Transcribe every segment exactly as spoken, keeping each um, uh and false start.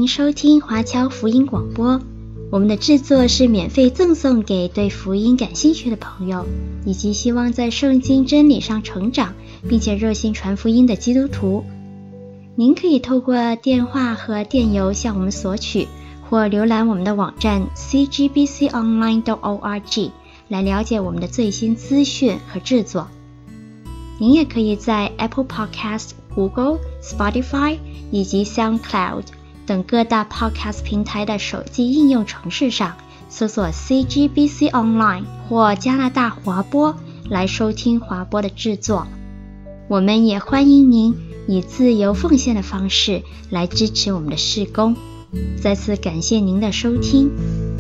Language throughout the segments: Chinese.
收听华侨福音广播。我们的制作是免费赠送给对福音感兴趣的朋友，以及希望在圣经真理上成长，并且热心传福音的基督徒。您可以透过电话和电邮向我们索取，或浏览我们的网站 c g b c online dot org 来了解我们的最新资讯和制作。您也可以在 Apple Podcast、Google、Spotify 以及 SoundCloud 等各大 Podcast 平台的手机应用程式上搜索 C G B C Online 或加拿大华播来收听华播的制作。我们也欢迎您以自由奉献的方式来支持我们的事工。再次感谢您的收听。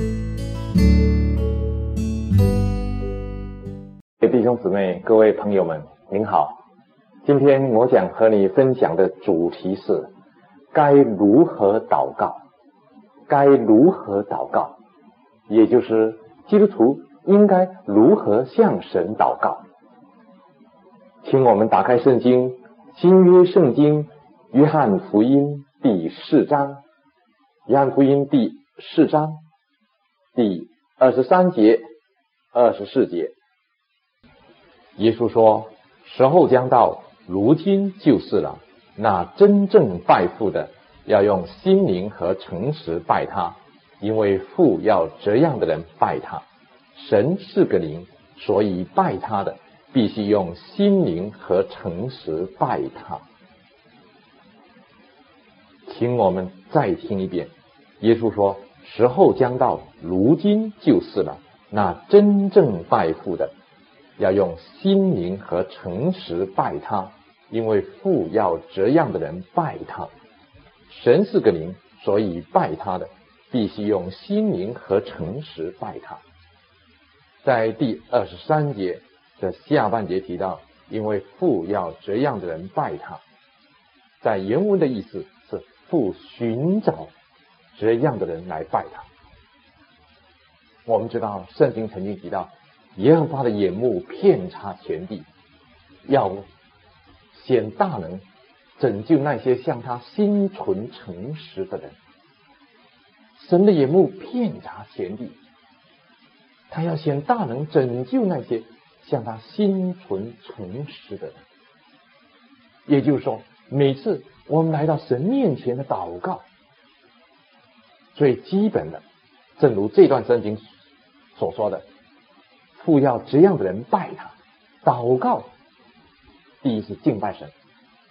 弟兄姊妹，各位朋友们，您好。今天我想和你分享的主题是该如何祷告，该如何祷告，也就是基督徒应该如何向神祷告。请我们打开圣经，新约圣经约翰福音第四章，约翰福音第四章第二十三节、二十四节。耶稣说，时候将到，如今就是了。那真正拜父的，要用心灵和诚实拜他，因为父要这样的人拜他。神是个灵，所以拜他的必须用心灵和诚实拜他。请我们再听一遍，耶稣说，时候将到，如今就是了。那真正拜父的，要用心灵和诚实拜他，因为父要这样的人拜他。神是个灵，所以拜他的必须用心灵和诚实拜他。在第二十三节的下半节提到，因为父要这样的人拜他。在原文的意思是父寻找这样的人来拜他。我们知道圣经曾经提到，耶和华的眼目遍察全地，要显大能拯救那些向他心存诚实的人。神的眼目遍察全地，他要显大能拯救那些向他心存诚实的人。也就是说，每次我们来到神面前的祷告，最基本的，正如这段圣经所说的，父要这样的人拜他。祷告第一是敬拜神。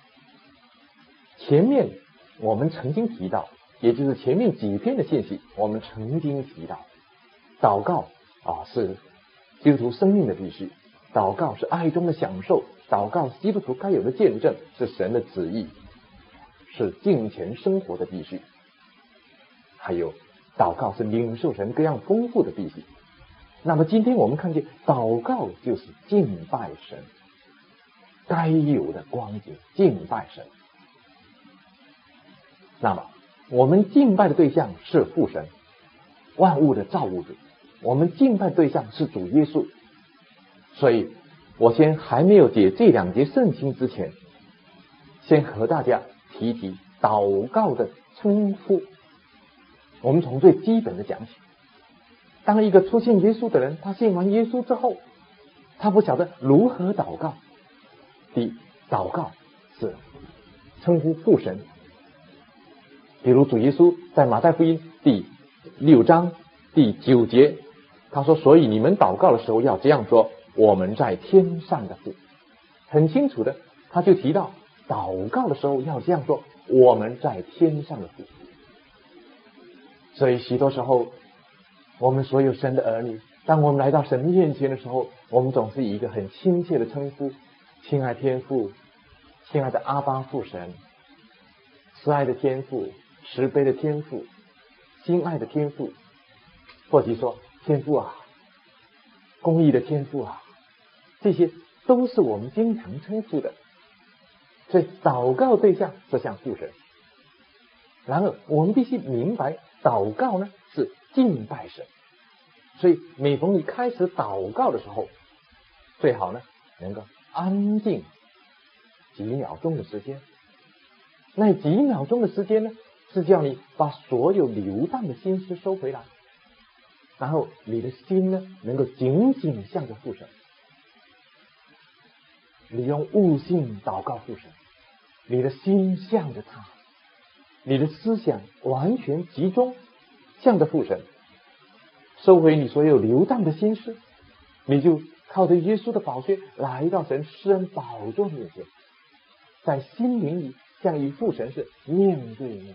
前面我们曾经提到，也就是前面几篇的信息我们曾经提到，祷告啊是基督徒生命的必须，祷告是爱中的享受，祷告是基督徒该有的见证，是神的旨意，是敬虔生活的必须。还有祷告是领受神各样丰富的必须。那么今天我们看见，祷告就是敬拜神该有的光景，敬拜神。那么我们敬拜的对象是父神，万物的造物主，我们敬拜的对象是主耶稣。所以我先还没有解这两节圣经之前，先和大家提提祷告的称呼。我们从最基本的讲起。当一个初信耶稣的人，他信完耶稣之后，他不晓得如何祷告。第一，祷告是称呼父神。比如主耶稣在马太福音第六章第九节，他说，所以你们祷告的时候要这样说，我们在天上的父。很清楚的，他就提到祷告的时候要这样说，我们在天上的父。所以许多时候，我们所有神的儿女，当我们来到神面前的时候，我们总是以一个很亲切的称呼，亲爱天父，亲爱的阿爸父神，慈爱的天父，慈悲的天父，心爱的天父，或者说天父啊，公义的天父啊，这些都是我们经常称呼的。所以祷告对象是向父神。然而我们必须明白，祷告呢是敬拜神。所以每逢你开始祷告的时候，最好呢能够安静几秒钟的时间。那几秒钟的时间呢， 是叫你把所有流荡的心思收回来，然后你的心呢能够紧紧向着父神。你用悟性祷告父神，你的心向着他，你的思想完全集中向着父神，收回你所有流荡的心事，你就靠着耶稣的宝血来到神施恩宝座面前，在心灵里像与父神是面对面。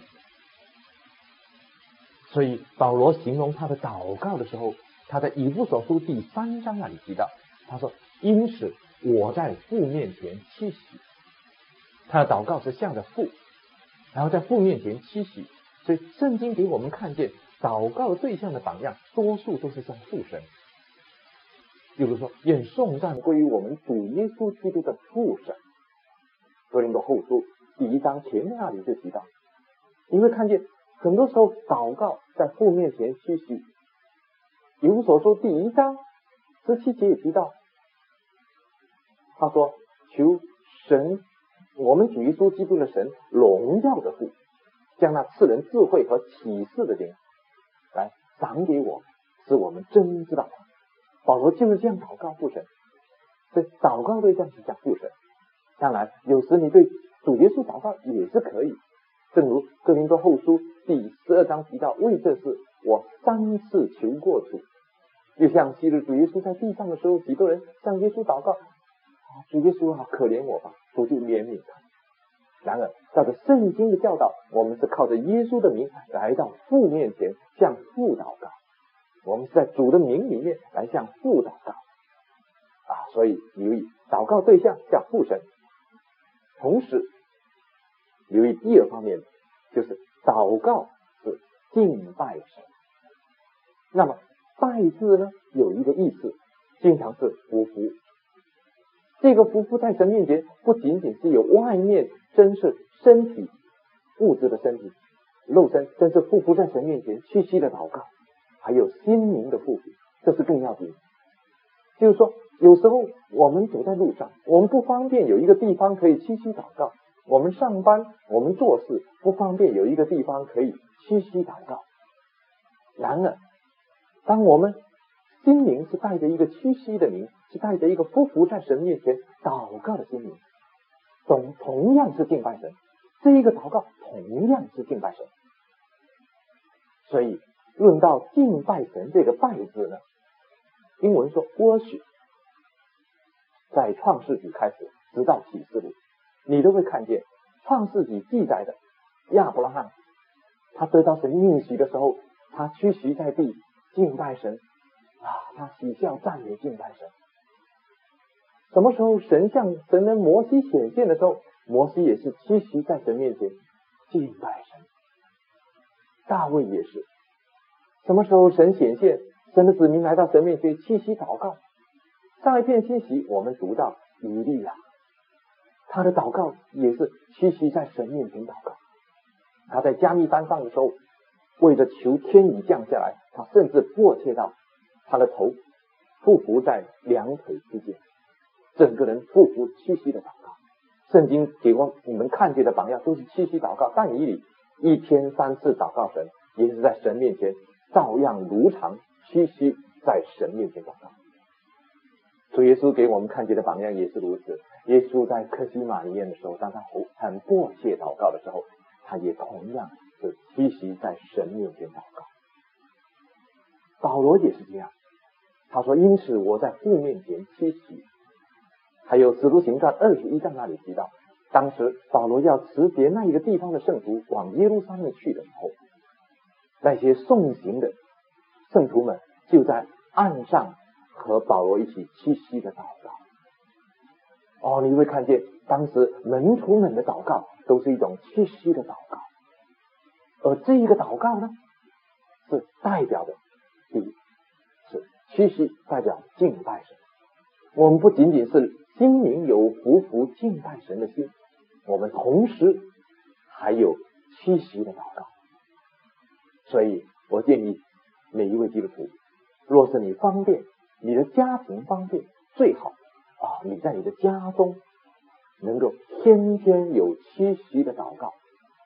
所以保罗形容他的祷告的时候，他在以弗所书第三章那里提到，他说因此我在父面前屈膝。他的祷告是向着父，然后在父面前屈膝。所以圣经给我们看见祷告对象的榜样多数都是向父神。比如说愿颂赞归于我们主耶稣基督的父神。哥林多后书第一章前面那里就提到，你会看见很多时候祷告在父面前屈膝。以弗所书第一章十七节也提到，他说求神，我们主耶稣基督的神荣耀的父，将那赐人智慧和启示的灵来赏给我，使我们真知道他。保罗就是这样祷告父神，所以祷告对象是讲父神。当然有时你对主耶稣祷告也是可以，正如哥林多后书第十二章提到，为这事我三次求过主。就像昔日主耶稣在地上的时候，几个人向耶稣祷告，主耶稣啊，可怜我吧，主就怜悯他。然而照着圣经的教导，我们是靠着耶稣的名来到父面前向父祷告，我们是在主的名里面来向父祷告啊。所以留意祷告对象向父神，同时留意第二方面，就是祷告是敬拜神。那么拜字呢有一个意思，经常是匍匐。这个匍匐在神面前不仅仅是有外面真是身体物质的身体肉身，真是匍匐在神面前屈膝的祷告，还有心灵的匍匐，这是更要紧。就是说有时候我们走在路上，我们不方便有一个地方可以屈膝祷告，我们上班我们做事不方便有一个地方可以屈膝祷告。然而当我们心灵是带着一个屈膝的灵，是带着一个匍匐在神面前祷告的心灵，同同样是敬拜神，这一个祷告同样是敬拜神。所以论到敬拜神这个拜字呢，英文说 worship， 在创世纪开始直到启示录，你都会看见创世纪记载的亚伯拉罕，他得到神应许的时候，他屈膝在地敬拜神啊，他喜笑赞美敬拜神。什么时候神向神人摩西显现的时候，摩西也是屈膝在神面前敬拜神。大卫也是，什么时候神显现，神的子民来到神面前屈膝祷告。上一片信息我们读到以利亚，他的祷告也是屈膝在神面前祷告。他在加密山上的时候，为着求天雨降下来，他甚至迫切到他的头匍匐在两腿之间，整个人匍匐屈膝的祷告。圣经给我你们看见的榜样都是屈膝祷告。但以理一天三次祷告神，也是在神面前照样如常屈膝在神面前祷告。主耶稣给我们看见的榜样也是如此。耶稣在客西马尼园的时候，当他很迫切祷告的时候，他也同样是屈膝在神面前祷告。保罗也是这样，他说因此我在父面前屈膝。还有使徒行传二十一章那里提到，当时保罗要辞别那一个地方的圣徒往耶路撒冷去的时候，那些送行的圣徒们就在岸上和保罗一起屈膝的祷告。哦，你会看见当时门徒们的祷告都是一种屈膝的祷告，而这一个祷告呢，是代表的第一是屈膝，代表敬拜神。我们不仅仅是心灵有匍匐敬拜神的心，我们同时还有屈膝的祷告。所以我建议每一位基督徒，若是你方便，你的家庭方便，最好啊，你在你的家中能够天天有屈膝的祷告，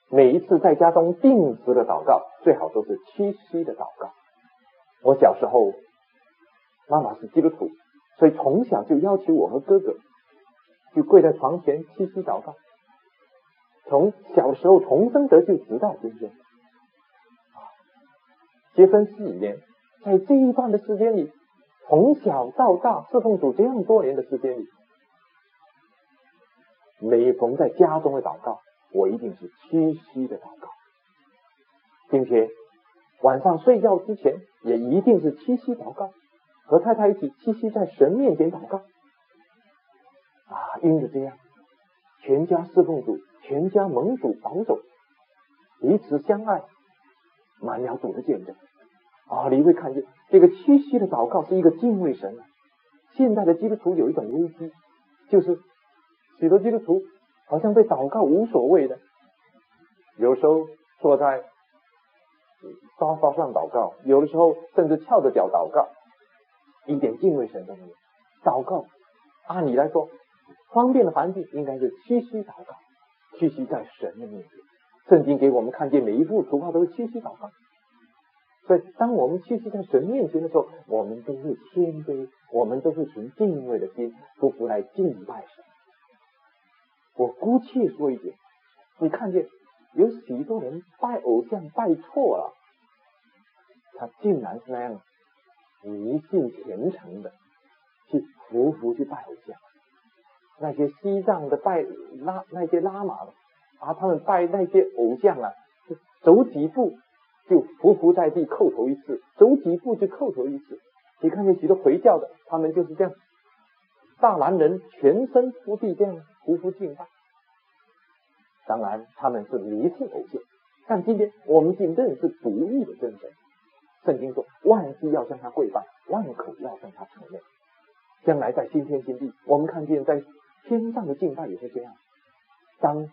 每一次在家中定时的祷告，最好都是屈膝的祷告。我小时候，妈妈是基督徒，所以从小就要求我和哥哥就跪在床前屈膝祷告。从小时候重生得救，直到今天，结婚四年，在这一段的时间里，从小到大侍奉主这样多年的时间里，每逢在家中的祷告，我一定是屈膝的祷告，并且晚上睡觉之前也一定是屈膝祷告，和太太一起屈膝在神面前祷告啊，因着这样，全家侍奉主，全家蒙主保守，彼此相爱，满了主的见证啊！你会看见这个屈膝的祷告是一个敬畏神。现在的基督徒有一种危机，就是许多基督徒好像对祷告无所谓的，有时候坐在沙发上祷告，有的时候甚至翘着脚祷告，一点敬畏神都没有。祷告按理来说方便的环境应该是屈膝祷告，屈膝在神的面前。圣经给我们看见每一步祷告都是屈膝祷告，所以当我们屈膝在神面前的时候，我们都会谦卑，我们都会存敬畏的心，匍匐来敬拜神。我姑且说一点，你看见有许多人拜偶像拜错了，他竟然是那样迷信虔诚的去匍匐去拜偶像。那些西藏的拜拉那些拉玛的啊，他们拜那些偶像啊，走几步就匍匐在地叩头一次，走几步就叩头一次。你看见许多回教的，他们就是这样，大男人全身伏地这样匍匐敬拜。当然他们是迷信偶像，但今天我们仅认识独一的真神。圣经说万事要向他跪拜，万口要向他承认。将来在新天新地，我们看见在天上的敬拜也是这样，当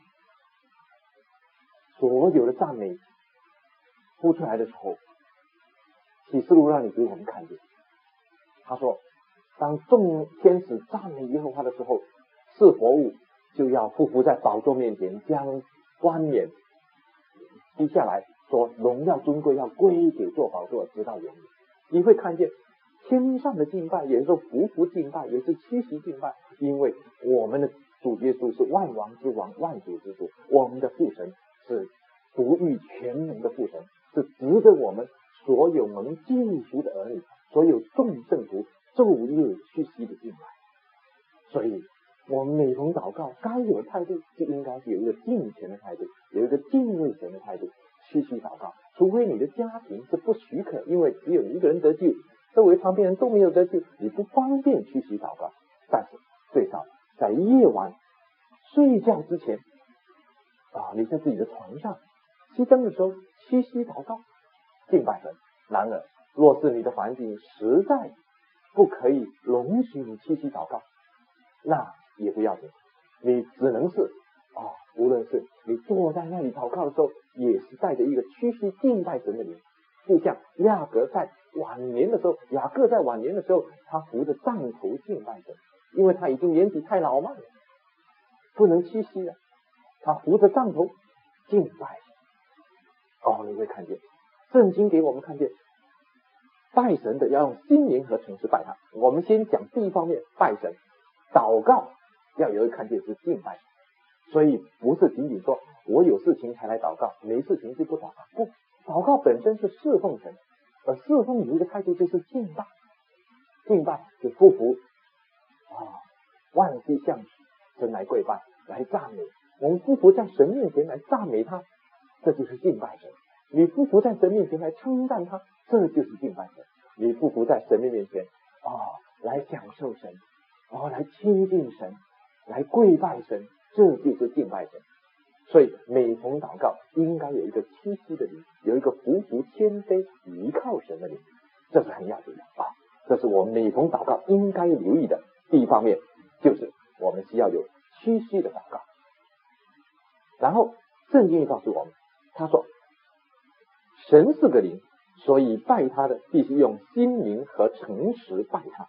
所有的赞美呼出来的时候，启示录让你给我们看见，他说当众天使赞美耶和华的时候，四活物就要匍匐在宝座面前，将冠冕低下来，说荣耀尊贵要归给做宝座直到永远。你会看见天上的敬拜也是匍匐敬拜，也是屈膝敬拜，因为我们的主耶稣是万王之王，万主之主，我们的父神是独御全能的父神，是值得我们所有蒙救赎的儿女，所有众圣徒昼夜屈膝的敬拜。所以我们每逢祷告该有的态度就应该是有一个敬虔的态度，有一个敬畏神的态度，屈膝祷告。除非你的家庭是不许可，因为只有你一个人得救，周围旁边人都没有得救，你不方便屈膝祷告。但是最少在夜晚睡觉之前啊，你在自己的床上熄灯的时候屈膝祷告敬拜神。然而若是你的环境实在不可以容许你屈膝祷告，那也不要紧，你只能是啊，无论是你坐在那里祷告的时候，也是带着一个屈膝敬拜神的灵。就像雅各在晚年的时候，雅各在晚年的时候，他扶着杖头敬拜神，因为他已经年纪太老迈了，不能屈膝了，他扶着杖头敬拜神。哦，你会看见圣经给我们看见拜神的要用心灵和诚实拜他。我们先讲第一方面，拜神祷告要有一个看见是敬拜神，所以不是仅仅说我有事情才来祷告，没事情就不祷告，不，祷告本身是侍奉神，而侍奉你一个态度就是敬拜，敬拜就匍匐啊，万膝向神来跪拜，来赞美。我们匍匐在神面前来赞美他，这就是敬拜神。你匍匐在神面前来称赞他，这就是敬拜神。你匍匐在神的面前啊，来享受神，啊，来亲近神，来跪拜神，这就是敬拜神。所以每逢祷告应该有一个屈膝的灵，有一个匍匐谦卑依靠神的灵，这是很要紧的啊！这是我们每逢祷告应该留意的第一方面，就是我们需要有屈膝的祷告。然后圣经告诉我们，他说神是个灵，所以拜他的必须用心灵和诚实拜他。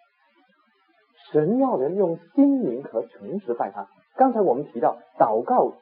神要人用心灵和诚实拜他。刚才我们提到祷告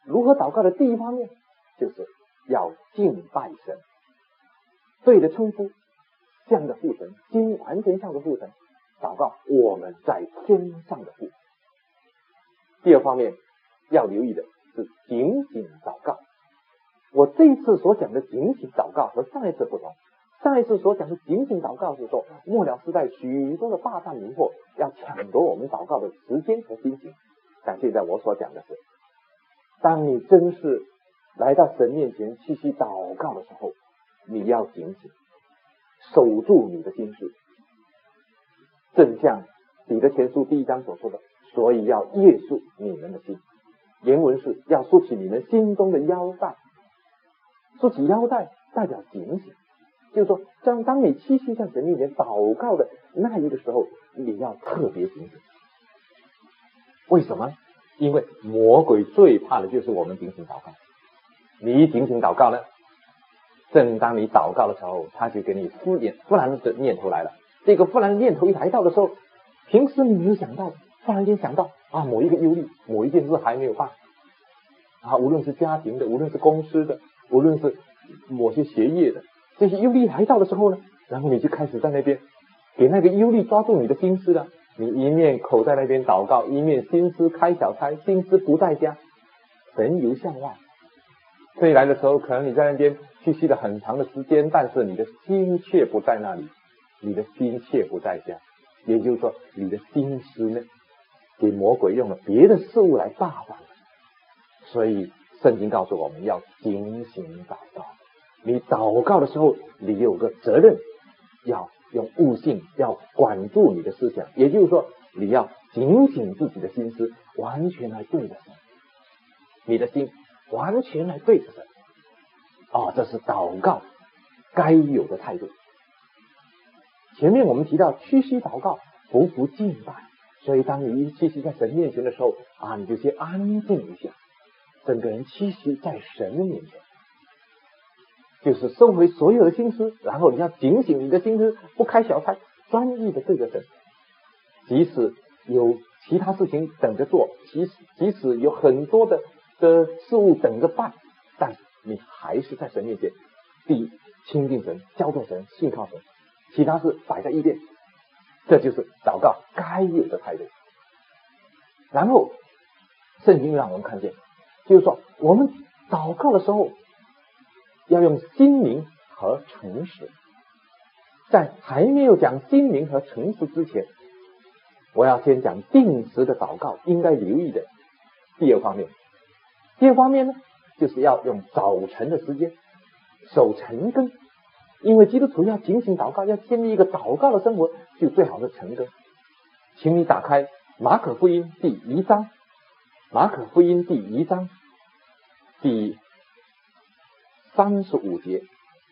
如何祷告的第一方面，就是要敬拜神，对着称呼，向着父神，心完全向着父神祷告我们在天上的父。第二方面要留意的是警醒祷告。我这一次所讲的警醒祷告和上一次不同，上一次所讲的警醒祷告是说，末了时代许多的霸占迷惑要抢夺我们祷告的时间和心情，但现在我所讲的是，当你真是来到神面前气息祷告的时候，你要警醒，守住你的心事，正像彼得前书第一章所说的，所以要约束你们的心。原文是要束起你们心中的腰带，束起腰带代表警醒，就是说当当你气息在神面前祷告的那一个时候，你要特别警醒。为什么？因为魔鬼最怕的就是我们警醒祷告。你一警醒祷告呢，正当你祷告的时候，他就给你忽然忽然的念头来了。这个忽然念头一来到的时候，平时你没有想到，忽然间想到啊，某一个忧虑，某一件事还没有办啊，无论是家庭的，无论是公司的，无论是某些学业的，这些忧虑来到的时候呢，然后你就开始在那边给那个忧虑抓住你的心思了。你一面口在那边祷告，一面心思开小差，心思不在家，神游向外。所以来的时候，可能你在那边休息了很长的时间，但是你的心却不在那里，你的心却不在家。也就是说，你的心思呢，给魔鬼用了别的事物来霸占。所以圣经告诉我们要警醒祷告。你祷告的时候，你有个责任，要用悟性，要管住你的思想。也就是说，你要警醒自己的心思，完全来对着神，你的心完全来对着神。哦，这是祷告该有的态度。前面我们提到屈膝祷告，匍匐敬拜，所以当你一屈膝在神面前的时候啊，你就先安静一下，整个人屈膝在神的面前，就是收回所有的心思，然后你要警醒你的心思，不开小差，专一的对着神。即使有其他事情等着做，即使即使有很多的的事物等着办，但你还是在神面前，第一亲近神，交托神，信靠神，其他事摆在一边。这就是祷告该有的态度。然后圣经让我们看见，就是说我们祷告的时候要用心灵和诚实。在还没有讲心灵和诚实之前，我要先讲定时的祷告应该留意的第二方面。第二方面呢，就是要用早晨的时间守晨更。因为基督徒要警醒祷告，要建立一个祷告的生活，就最好是晨更。请你打开马可福音第一章，马可福音第一章第三十五节，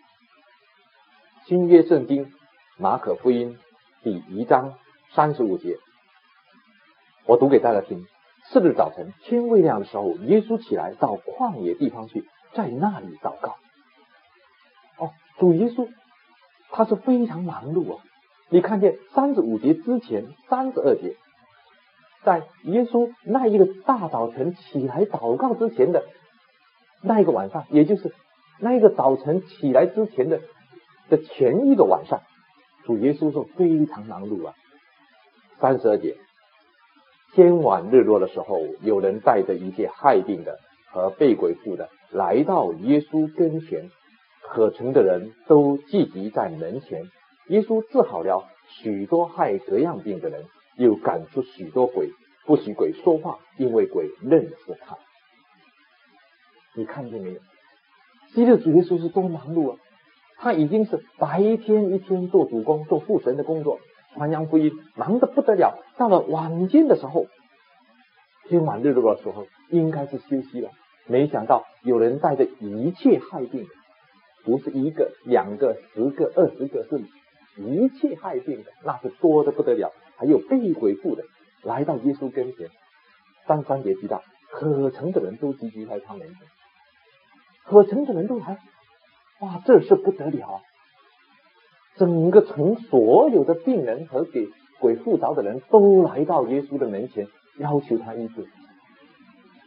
新约圣经马可福音第一章三十五节，我读给大家听。次日早晨天未亮的时候，耶稣起来到旷野地方去，在那里祷告。哦，主耶稣他是非常忙碌啊！你看见三十五节之前三十二节，在耶稣那一个大早晨起来祷告之前的那一个晚上，也就是那一个早晨起来之前的的前一个晚上，主耶稣是非常忙碌啊。三十二节，天晚日落的时候，有人带着一切害病的和被鬼附的来到耶稣跟前，可城的人都聚集在门前。耶稣治好了许多害各样病的人，又赶出许多鬼，不许鬼说话，因为鬼认识他。你看见没有？基督主耶稣是多忙碌啊！他已经是白天一天做主工，做父神的工作，传扬福音，忙得不得了。到了晚间的时候，天晚日落的时候，应该是休息了。没想到有人带着一切害病，不是一个、两个、十个、二十个，是一切害病的，那是多得不得了。还有被鬼附的，来到耶稣跟前。三三节提到，可城的人都聚集在他门前，可城的人都来，哇，这是不得了！整个城所有的病人和给鬼附着的人都来到耶稣的门前，要求他医治。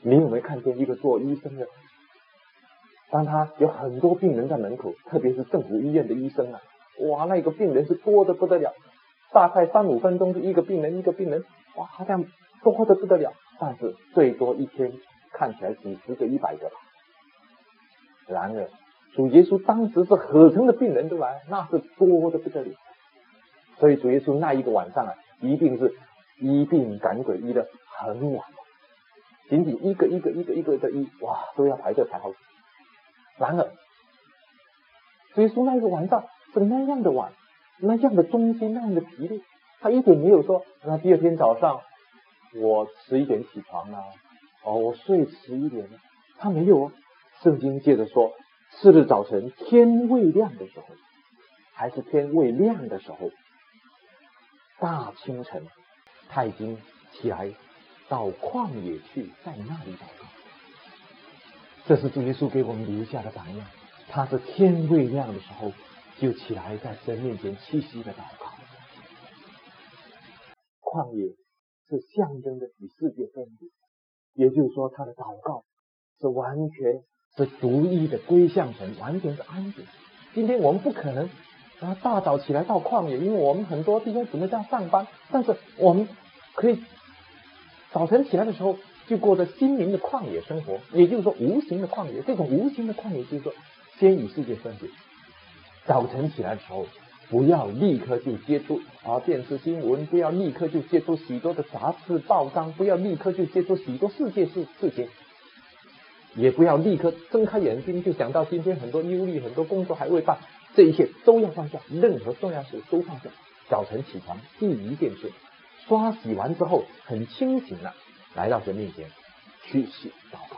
你有没有看见一个做医生的，当他有很多病人在门口，特别是政府医院的医生啊，哇，那个病人是多得不得了，大概三五分钟就一个病人一个病人，哇，好像多得不得了，但是最多一天看起来几十个一百个吧。然而主耶稣当时是合成的病人都来，那是多得不得了。所以主耶稣那一个晚上啊，一定是医病赶鬼医的很晚，仅仅一个一个一个一个的医，哇，都要排队排好久。然而主耶稣那一个晚上是那样的晚，那样的忠心，那样的疲累，他一点没有说那第二天早上我迟一点起床啊，哦，我睡迟一点，他没有哦。圣经接着说，次日早晨天未亮的时候，还是天未亮的时候，大清晨，他已经起来到旷野去，在那里祷告。这是主耶稣给我们留下的榜样，他是天未亮的时候就起来在神面前栖息的祷告。旷野是象征着与世界分别，也就是说他的祷告是完全是独一的归向神，完全是安静。今天我们不可能啊大早起来到旷野，因为我们很多弟兄姊妹在上班，但是我们可以早晨起来的时候就过着心灵的旷野生活，也就是说无形的旷野。这种无形的旷野就是说先与世界分别。早晨起来的时候，不要立刻就接触啊电视新闻，不要立刻就接触许多的杂志报章，不要立刻就接触许多世界事事情，也不要立刻睁开眼睛就想到今天很多忧虑，很多工作还未办，这一切都要放下，任何重要事都放下。早晨起床第一件事，刷洗完之后很清醒了，来到神面前去洗祷告，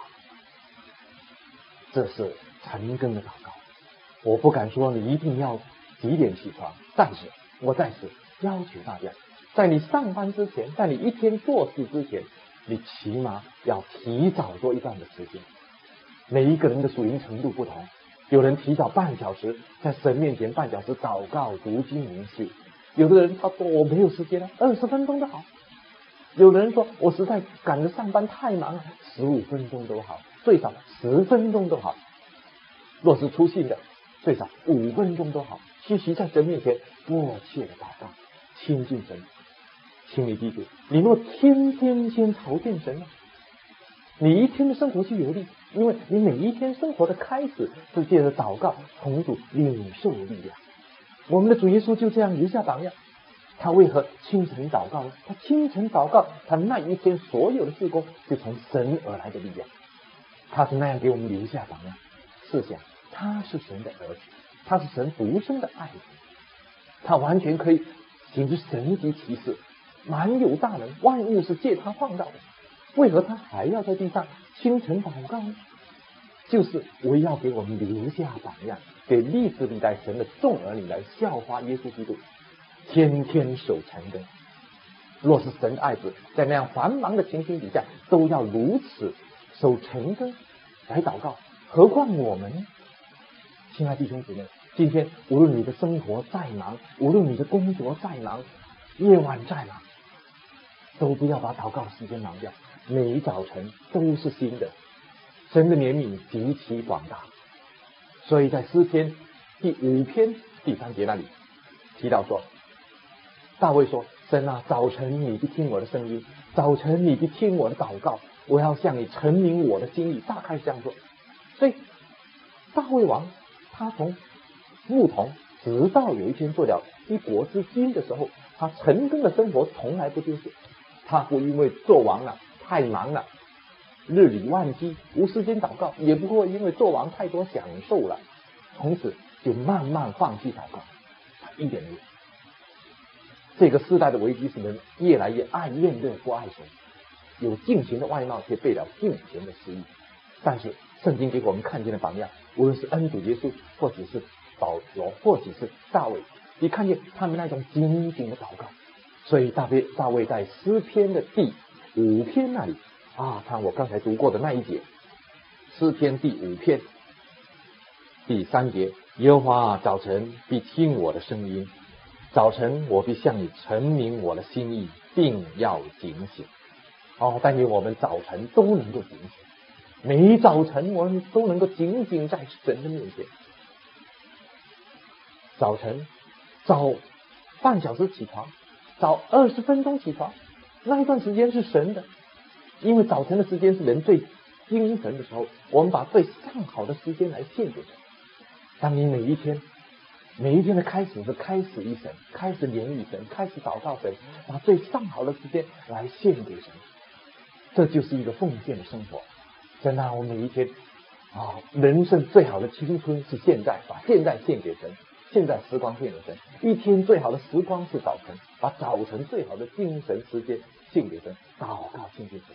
这是晨更的祷告。我不敢说你一定要几点起床，但是我在此要求大家，在你上班之前，在你一天做事之前，你起码要提早做一段的时间。每一个人的属灵程度不同，有人提早半小时在神面前半小时祷告读经灵修，有的人他说我没有时间了，二十分钟都好，有的人说我实在赶着上班太忙了，十五分钟都好，最少十分钟都好，若是出信的最少五分钟都好，屈膝在神面前迫切的祷告，亲近神。请你记住，你若天天先朝见神了，你一天的生活就有力，因为你每一天生活的开始是借着祷告从主领受力量。我们的主耶稣就这样留下榜样。他为何清晨祷告呢？他清晨祷告，他那一天所有的事工就从神而来的力量，他是那样给我们留下榜样。试想，他是神的儿子，他是神独生的爱子，他完全可以行出神迹奇事，满有大能，万物是借他创造的，为何他还要在地上清晨祷告呢？就是为要给我们留下榜样，给历史历代神的众儿女来效法耶稣基督，天天守晨更。若是神爱子在那样繁忙的情形底下都要如此守晨更来祷告，何况我们呢？亲爱的弟兄姊妹，今天无论你的生活再忙，无论你的工作再忙，夜晚再忙，都不要把祷告的时间忙掉。每一早晨都是新的，神的怜悯极其广大。所以在诗篇第五篇第三节那里提到说，大卫说，神啊，早晨你必听我的声音，早晨你必听我的祷告，我要向你陈明我的心意，大概这样说。所以大卫王他从牧童直到有一天做了一国之君的时候，他晨更的生活从来不丢弃。他不因为做王了太忙了，日理万机无时间祷告，也不会因为做王太多享受了，从此就慢慢放弃祷告。他一点没有。这个时代的危机是人越来越爱宴乐不爱神，有敬虔的外貌却背了敬虔的私欲。但是圣经给我们看见的榜样，无论是恩主耶稣，或者是保罗，或者是大卫，你看见他们那种紧紧的祷告。所以大卫大卫在诗篇的第五篇那里啊，看我刚才读过的那一节，诗篇第五篇第三节，耶和华早晨必听我的声音，早晨我必向你陈明我的心意，并要警醒。 哦，但愿我们早晨都能够警醒，每早晨我们都能够警醒在神的面前。早晨早半小时起床，早二十分钟起床，那一段时间是神的，因为早晨的时间是人最精神的时候，我们把最上好的时间来献给神。当你每一天每一天的开始是开始于神，开始连于神，开始祷告神，把最上好的时间来献给神，这就是一个奉献的生活。真的，我每一天啊，人生最好的青春是现在，把现在献给神，现在时光献给神。一天最好的时光是早晨，把早晨最好的精神时间献给神，祷告亲近神。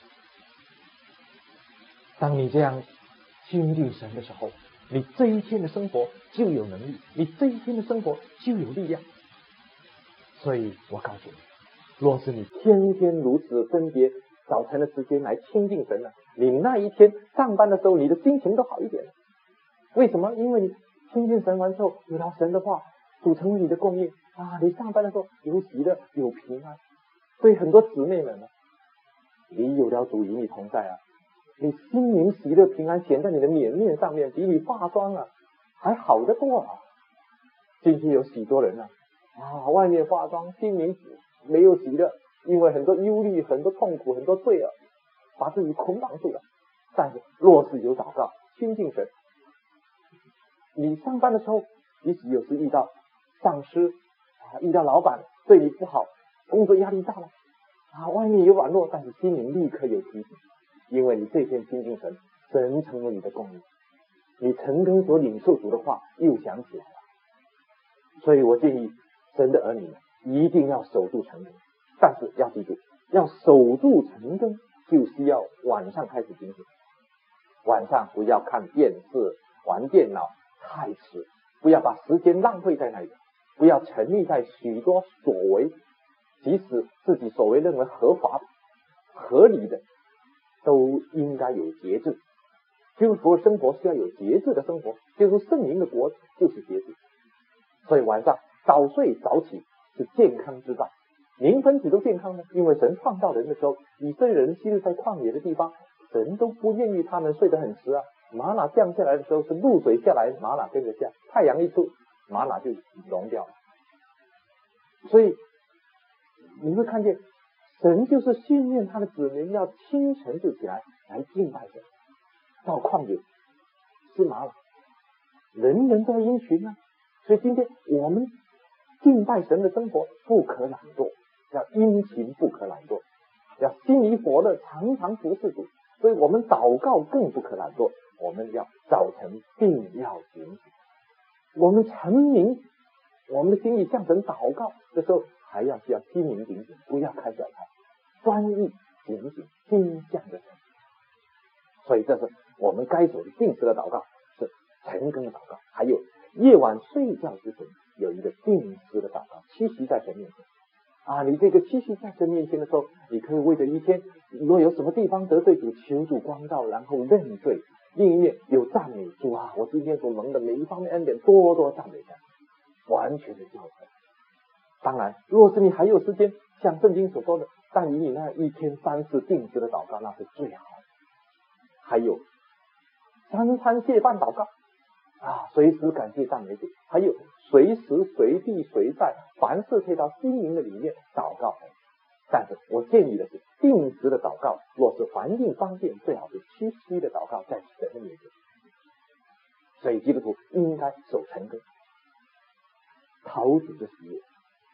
当你这样亲近神的时候，你这一天的生活就有能力，你这一天的生活就有力量。所以我告诉你，若是你天天如此分别早晨的时间来亲近神了，你那一天上班的时候你的心情都好一点。为什么？因为你亲近神完之后，有了神的话组成了你的供应啊，你上班的时候有喜乐有平安。所以很多姊妹们呢，你有了主与你同在啊，你心灵喜乐平安显在你的脸面上面，比你化妆啊还好得多啊。今天有许多人啊啊，外面化妆，心灵没有喜乐，因为很多忧虑，很多痛苦，很多罪恶把自己捆绑住了。但是若是有祷告亲近神，你上班的时候也许有时遇到上司啊，遇到老板对你不好，工作压力大了啊，外面有软弱，但是心灵立刻有提醒，因为你这天亲近神，神成为你的供应，你成根所领受主的话又想起来了。所以我建议神的儿女们一定要守住成根，但是要记住，要守住成根就需要晚上开始警醒。晚上不要看电视玩电脑太迟，不要把时间浪费在那里，不要沉溺在许多所为，即使自己所为认为合法合理的都应该有节制。基督徒的生活是要有节制的生活，就是圣灵的国就是节制。所以晚上早睡早起是健康之道。灵魂体都健康呢，因为神创造人的时候，以色列人昔日在旷野的地方，神都不愿意他们睡得很迟啊。玛瑙降下来的时候是露水下来，玛瑙跟着下，太阳一出，玛瑙就融掉了。所以你会看见神就是训练他的子民要清晨就起来来敬拜神。到旷野吃玛瑙，人人都要因循啊。所以今天我们敬拜神的生活不可懒惰，要殷勤不可懒惰，要心里火热，常常服侍主。所以我们祷告更不可懒惰，我们要早晨并要警醒。我们沉明，我们的心里向神祷告的时候，还要需要心灵警醒，不要开小差，专一警醒，心向着神。所以这是我们该守的定时的祷告，是晨更的祷告。还有夜晚睡觉之前有一个定时的祷告，栖息在神面前啊，你这个栖息在神面前的时候，你可以为着一天，若有什么地方得罪主，求主光照，然后认罪。另一面有赞美主啊，我今天所蒙的每一方面恩典，多多赞美他，完全的交托。当然，若是你还有时间，像圣经所说的，但以你那一天三次定时的祷告，那是最好的。还有三餐谢饭祷告啊，随时感谢赞美主。还有随时随地随在，凡事可以到心灵的里面祷告。但是我建议的是定时的祷告，若是环境方便，最好是栖息的祷告在神的面前。所以基督徒应该守晨更，讨主的喜悦。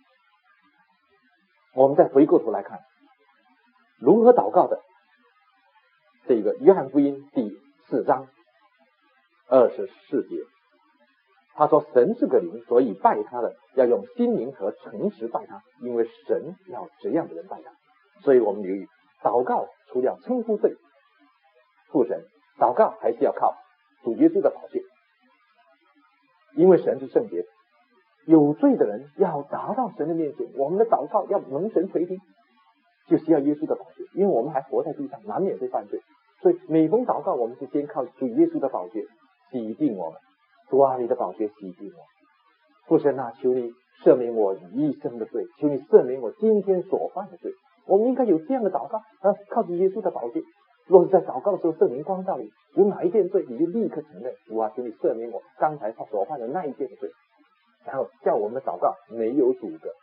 我们再回过头来看如何祷告的，这个约翰福音第四章二十四节，他说神是个灵，所以拜他的要用心灵和诚实拜他，因为神要这样的人拜他。所以我们留意祷告，除了称呼罪父神，祷告还是要靠主耶稣的宝血，因为神是圣洁的。有罪的人要达到神的面前，我们的祷告要蒙神垂听，就需要耶稣的宝血，因为我们还活在地上，难免会犯罪。所以每逢祷告，我们是先靠主耶稣的宝血洗净我们。主啊，你的宝血洗净我。父神啊，求你赦免我一生的罪，求你赦免我今天所犯的罪， 我们应该有这样的祷告啊，靠着耶稣的宝血。若是在祷告的时候圣灵光照你，有哪一件罪，你就立刻承认，主啊，请你赦免我刚才所犯的那一件的罪，然后叫我们的祷告没有阻隔，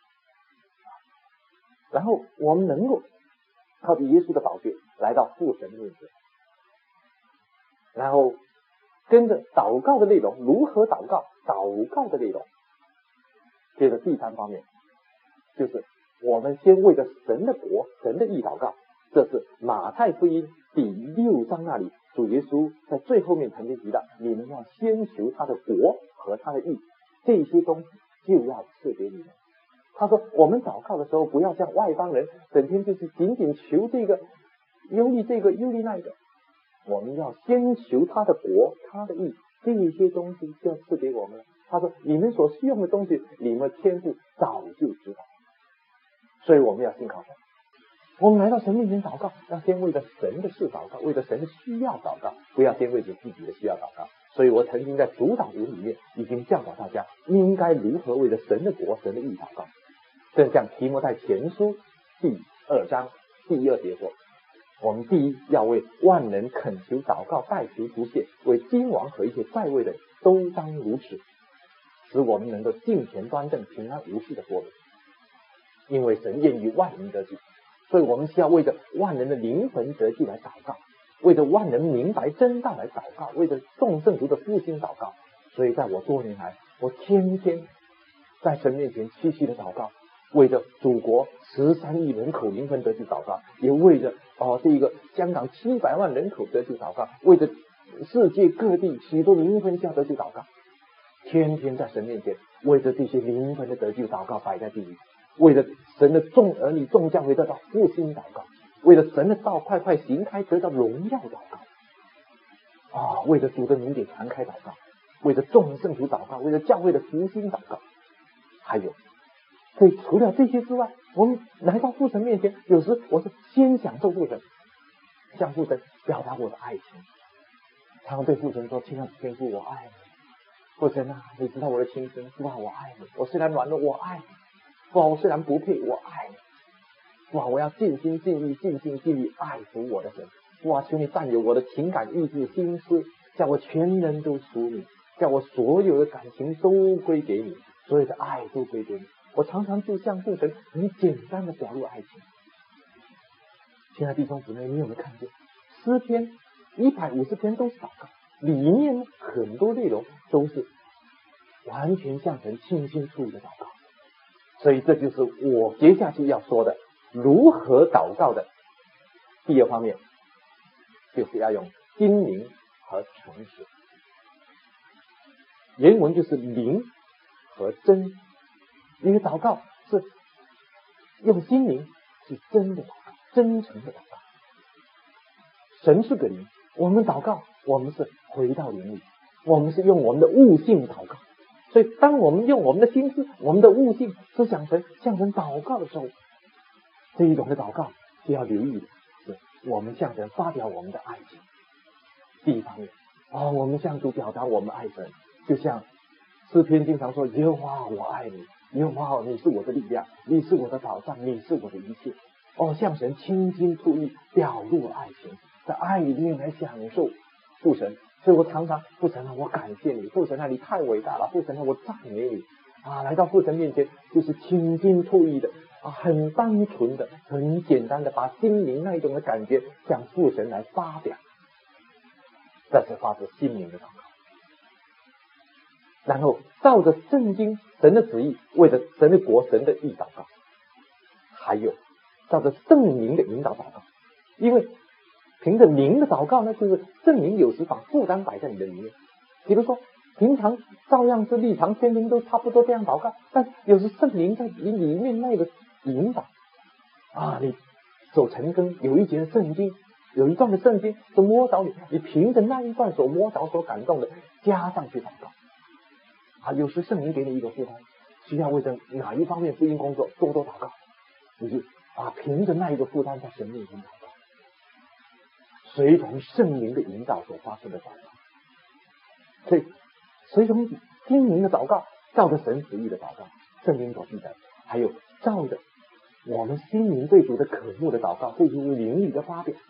然后我们能够靠着耶稣的宝血来到父神面前，然后跟着祷告的内容，如何祷告，祷告的内容。接着第三方面，就是我们先为着神的国、神的义祷告。这是马太福音第六章那里，主耶稣在最后面曾经提到，你们要先求他的国和他的义，这些东西就要赐给你们。他说我们祷告的时候，不要像外邦人整天就是仅仅求这个忧虑这个忧虑那个，我们要先求他的国他的义，这些东西就要赐给我们了。他说你们所需用的东西，你们天父早就知道，所以我们要信靠神。我们来到神面前祷告，要先为着神的事祷告，为着神的需要祷告，不要先为着自己的需要祷告。所以我曾经在主导营里面已经教导大家应该如何为着神的国、神的义祷告。正像提摩太前书第二章第二节说，我们第一要为万人恳求祷告代求不懈，为君王和一切在位的都当如此，使我们能够敬虔端正、平安无事的过日。因为神愿意万人得救，所以我们需要为着万人的灵魂得救来祷告，为着万人明白真道来祷告，为着众圣徒的复兴祷告。所以在我多年来，我天天在神面前齐齐的祷告，为着祖国十三亿人口灵魂得救祷告，也为着哦这个香港七百万人口得救祷告，为着世界各地许多灵魂要得救祷告。天天在神面前为着这些灵魂的得救祷告摆在第一，为了神的众儿女众将会得到复兴祷告，为了神的道快快行开得到荣耀祷告啊，为了主的名给传开祷告，为了众圣徒祷告，为了教会的复兴祷告。还有所以除了这些之外，我们来到父神面前，有时我是先享受父神，向父神表达我的爱情，常常对父神说，亲爱的天父，我爱你，父神啊，你知道我的心声，父啊，我爱你，我虽然软弱，我爱你，父啊，我虽然不配，我爱你，父啊，我要尽心尽力尽心尽力爱服我的神，父啊，求你占有我的情感意志心思，叫我全人都属你，叫我所有的感情都归给你，所有的爱都归给你。我常常就向父神很简单的表露爱情。亲爱的弟兄姊妹，你有没有看见诗篇一百五十篇都是祷告，里面很多内容都是完全向神清清楚楚的祷告。所以这就是我接下去要说的如何祷告的第二方面，就是要用心灵和诚实。原文就是灵和真，因为祷告是用心灵，是真的祷告，真诚的祷告。神是个灵，我们祷告，我们是回到灵里，我们是用我们的悟性祷告。所以当我们用我们的心思，我们的悟性是向神向神祷告的时候，这一种的祷告就要留意的是我们向神发表我们的爱情。第一方面哦，我们向主表达我们爱神，就像诗篇经常说，耶和华我爱你，耶和华你是我的力量，你是我的保障，你是我的一切。哦，向神倾心吐意表露爱情，在爱里面来享受父神。所以我常常父神啊，我感谢你，父神啊，你太伟大了，父神啊，我赞美你啊！来到父神面前，就是倾心吐意的啊，很单纯的、很简单的，把心灵那一种的感觉向父神来发表，这是发自心灵的祷告。然后照着圣经神的旨意，为了神的国、神的义祷告，还有照着圣灵的引导祷告。因为凭着灵的祷告呢，就是圣灵有时把负担摆在你的里面。比如说平常照样是立场天灵都差不多这样祷告，但是有时圣灵在你里面那个引导啊，你所成根有一节圣经，有一段的圣经是摸着你，你凭着那一段所摸着所感动的加上去祷告啊。有时圣灵给你一个负担，需要为着哪一方面福音工作多多祷告，你就啊凭着那一个负担在神面前祷告，随同圣灵的引导所发生的祷告。所以随同心灵的祷告，照着神旨意的祷告，圣经所记载，还有照着我们心灵对主的渴慕的祷告，这就是灵里的发表。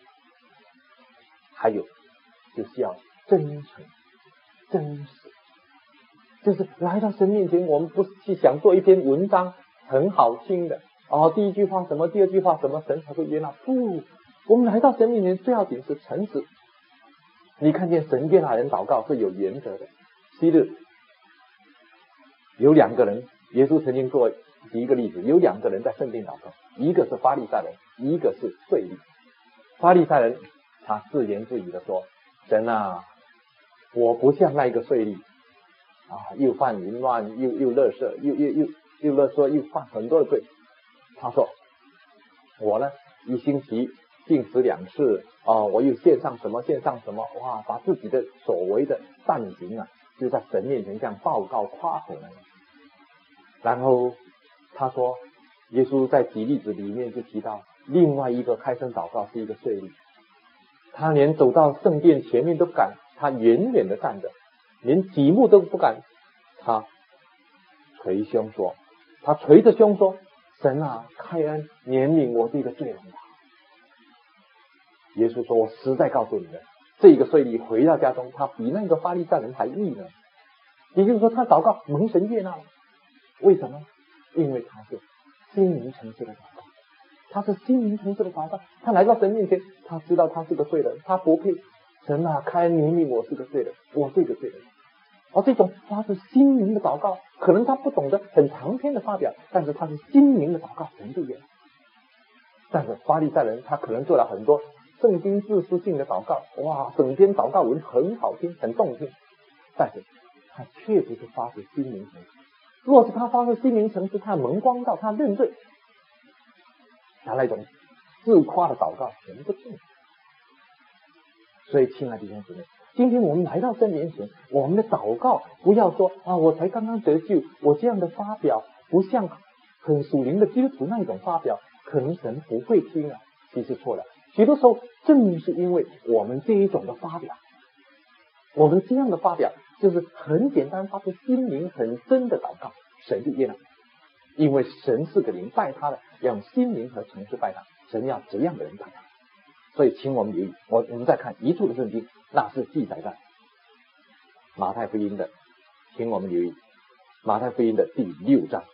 还有就是要真诚、真实，就是来到神面前，我们不是去想做一篇文章很好听的哦，第一句话什么，第二句话什么，神才会悦纳。不，我们来到神面前最要紧是诚实。你看见神悦纳人祷告是有原则的。昔日有两个人，耶稣曾经做举一个例子，有两个人在圣殿祷告，一个是法利赛人，一个是税吏。法利赛人他自言自语的说：神啊，我不像那个税吏啊，又犯淫乱，又又勒色，又又又又勒索，又犯很多的罪。他说我呢一星期禁食两次哦，我又献上什么献上什么，哇，把自己的所为的善行啊，就在神面前这样报告夸口呢。然后他说，耶稣在举例子里面就提到另外一个开声祷告是一个税吏，他连走到圣殿前面都不敢，他远远的站着，连几步都不敢，他捶胸说，他捶着胸说：神啊，开恩怜悯我这个罪人吧。耶稣说，我实在告诉你们，这个税吏回到家中，他比那个法利赛人还义呢。也就是说，他祷告蒙神悦纳了。为什么？因为他是心灵诚实的祷告，他是心灵诚实的祷告。他来到神面前，他知道他是个罪人，他不配。神啊，开恩怜悯我是个罪人，我是个罪人。而这种发自心灵的祷告，可能他不懂得很长篇的发表，但是他是心灵的祷告，神就悦纳。但是法利赛人他可能做了很多圣经自私性的祷告，哇，整篇祷告文很好听，很动听，但是他确不是发自心灵诚实。若是他发自心灵诚实，他蒙光照，他认罪，他那种自夸的祷告全不进。所以亲爱的弟兄姊妹，今天我们来到神面前，我们的祷告不要说啊，我才刚刚得救，我这样的发表不像很属灵的基督徒那种发表，可能神不会听啊。其实错了，许多时候正是因为我们这一种的发表，我们这样的发表就是很简单，发出心灵很真的祷告，神就悦纳。因为神是个灵，拜他的要用心灵和诚实拜他，神要这样的人拜他。所以请我们留意，我我们再看一处的圣经，那是记载在马太福音的，请我们留意马太福音的第六章。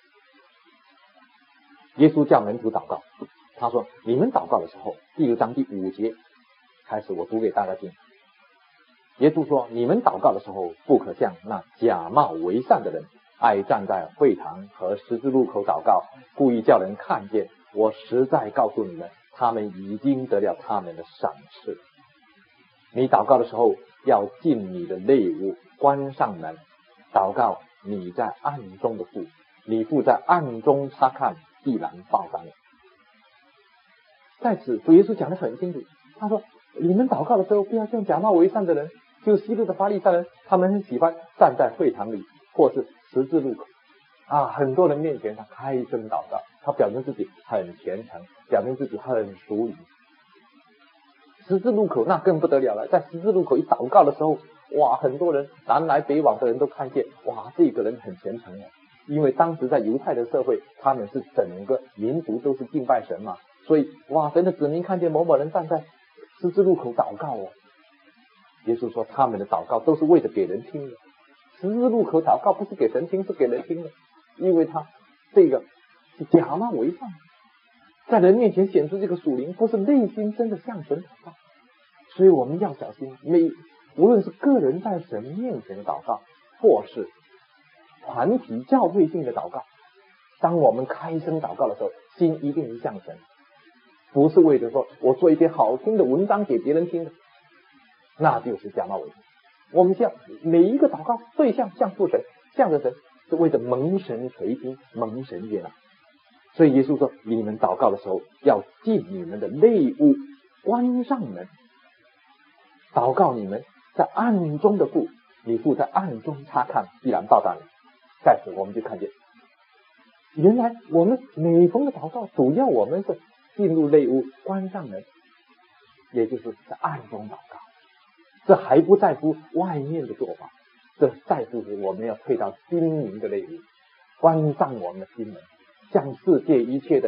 耶稣叫门徒祷告，他说你们祷告的时候，第六章第五节开始，我读给大家听。耶稣说，你们祷告的时候，不可像那假冒为善的人，爱站在会堂和十字路口祷告，故意叫人看见。我实在告诉你们，他们已经得了他们的赏赐。你祷告的时候，要进你的内屋，关上门，祷告你在暗中的父，你父在暗中察看，必然报答你。在此主耶稣讲得很清楚，他说你们祷告的时候，不要像假冒为善的人，就是昔日的法利赛人，他们很喜欢站在会堂里或是十字路口啊，很多人面前他开声祷告，他表明自己很虔诚，表明自己很属灵。十字路口那更不得了了，在十字路口一祷告的时候，哇，很多人南来北往的人都看见，哇，这个人很虔诚的。因为当时在犹太的社会，他们是整个民族都是敬拜神嘛，所以哇，神的子民看见某某人站在十字路口祷告哦。耶稣说他们的祷告都是为了给人听的，十字路口祷告不是给神听，是给人听的，因为他这个是假冒为善，在人面前显出这个属灵，不是内心真的向神祷告。所以我们要小心，每无论是个人在神面前的祷告，或是团体教会性的祷告，当我们开声祷告的时候，心一定是向神，不是为了说我做一篇好听的文章给别人听的，那就是假冒为善。我们向每一个祷告对象向父神，向着神，是为了蒙神垂听，蒙神悦纳。所以耶稣说，你们祷告的时候，要进你们的内屋，关上门，祷告你们在暗中的父，你父在暗中察看，必然报答你。在此我们就看见，原来我们每逢的祷告，主要我们是进入内屋，关上门，也就是在暗中祷告。这还不在乎外面的做法，这在乎我们要退到心灵的内屋，关上我们的心门，向世界一切的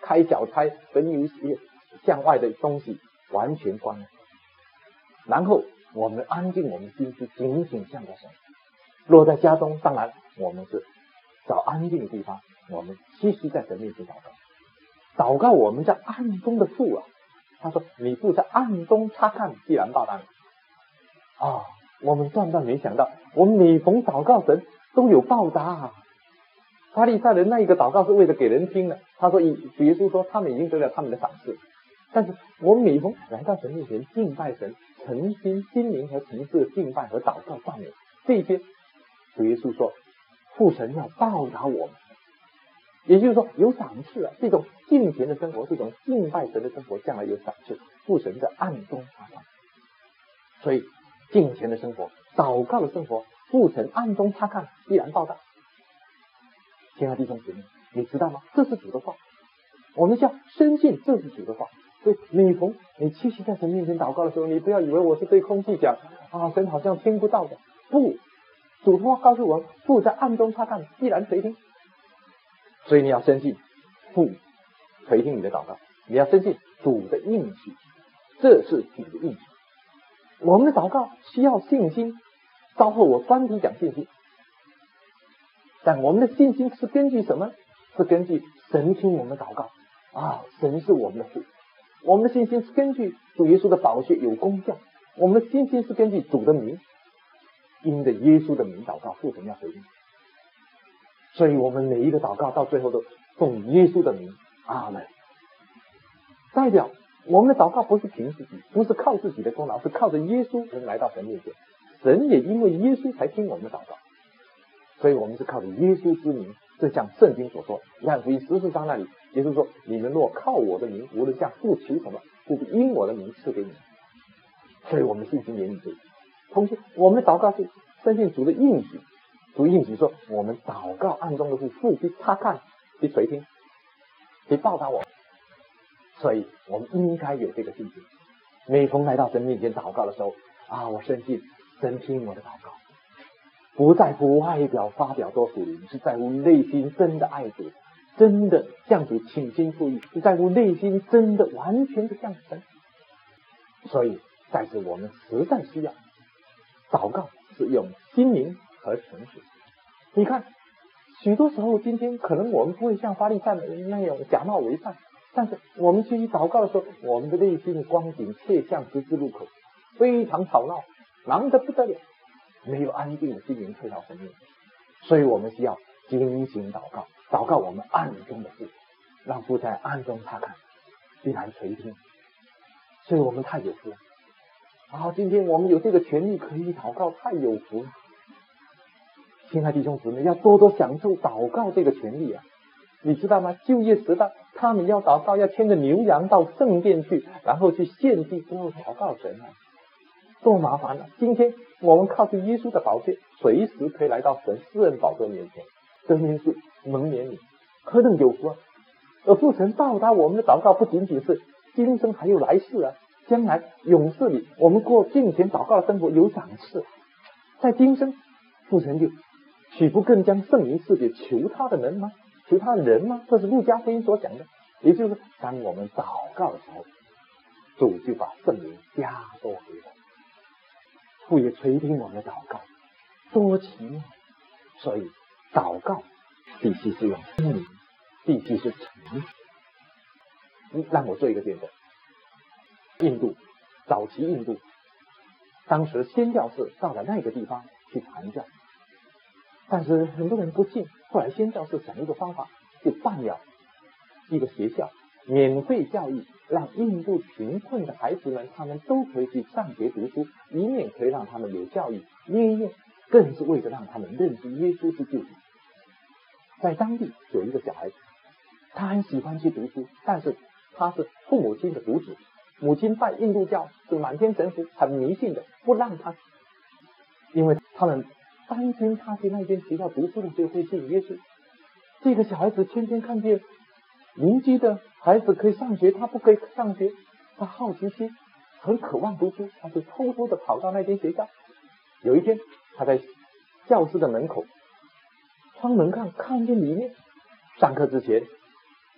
开小差，神有向外的东西完全关了。然后我们安静我们心思，紧紧向着神。落在家中，当然我们是找安静的地方，我们继续在神面前祷告。祷告我们在暗中的父啊，他说你父在暗中察看，必然报答你。啊，我们断断没想到，我们每逢祷告神都有报答啊。法利赛人那一个祷告是为了给人听的，他说主耶稣说他们已经得了他们的赏赐，但是我们每逢来到神面前敬拜神，诚心心灵和诚挚的敬拜和祷告赞美，这些主耶稣说父神要报答我们，也就是说有赏赐啊。这种敬虔的生活，这种敬拜神的生活，将来有赏赐，父神在暗中察看。所以敬虔的生活，祷告的生活，父神暗中察看，必然报答。亲爱的弟兄姊妹，你知道吗？这是主的话，我们要深信这是主的话。所以每逢你继续在神面前祷告的时候，你不要以为我是对空气讲啊，神好像听不到的。不，主的话告诉我们，父在暗中察看，必然垂听。所以你要深信父垂听你的祷告，你要深信主的应许，这是主的应许。我们的祷告需要信心，稍后我专题讲信心。但我们的信心是根据什么？是根据神听我们祷告啊，神是我们的父。我们的信心是根据主耶稣的宝血有功效，我们的信心是根据主的名，因着耶稣的名祷告，父神要回应。所以我们每一个祷告到最后都奉耶稣的名，阿们。代表我们的祷告不是凭自己，不是靠自己的功劳，是靠着耶稣能来到神面前。神也因为耶稣才听我们的祷告，所以我们是靠着耶稣之名，这像圣经所说，约翰福音十四章那里，耶稣说：“你们若靠我的名，无论向父求什么，父必因我的名赐给你们。”所以我们信心连于这个。同时，我们的祷告是深信主的应许，主应许说，我们祷告暗中的父，父必察看，必垂听，必报答我们。所以我们应该有这个信心。每逢来到神面前祷告的时候啊，我深信神听我的祷告。不在乎外表发表多属灵，是在乎内心真的爱主，真的向主倾心吐意，是在乎内心真的完全的向神。所以在此我们实在需要祷告是用心灵和诚实。你看许多时候今天可能我们不会像法利赛人那样假冒为善，但是我们去祷告的时候，我们的内心的光景切向十字路口，非常吵闹，忙得不得了，没有安静的心灵退到神面前。所以我们需要精心祷告，祷告我们暗中的父，让父在暗中察看，必然垂听。所以我们太有福了啊！今天我们有这个权利可以祷告，太有福了。亲爱的弟兄姊妹，要多多享受祷告这个权利啊！你知道吗？旧约时代他们要祷告，要牵着牛羊到圣殿去，然后去献祭之后祷告神啊，多麻烦啊！今天我们靠着耶稣的宝血，随时可以来到神施恩宝座面前，真名是蒙怜悯，何等有福啊！而父神报答我们的祷告，不仅仅是今生，还有来世啊！将来永世里，我们过敬虔祷告的生活有赏赐。在今生，父神就岂不更将圣灵赐给求他的人吗？求他的人吗？这是路加福音所讲的。也就是当我们祷告的时候，主就把圣灵加多给我们，父也垂听我们的祷告，多奇妙。所以祷告必须是用心灵，必须是诚实。让我做一个见证。印度早期印度，当时宣教士到了那个地方去传教，但是很多人不信。后来宣教士想一个方法，就办了一个学校，免费教育，让印度贫困的孩子们他们都可以去上学读书，一面可以让他们有教育，另一面更是为了让他们认识耶稣是救主。在当地有一个小孩子，他很喜欢去读书，但是他是父母亲的独子，母亲拜印度教，是满天神佛，很迷信的，不让他，因为他们担心他去那间学校读书的时候会信耶稣。这个小孩子天天看见邻居的孩子可以上学，他不可以上学，他好奇心很渴望读书，他就偷偷的跑到那间学校。有一天他在教室的门口窗门看看见里面，上课之前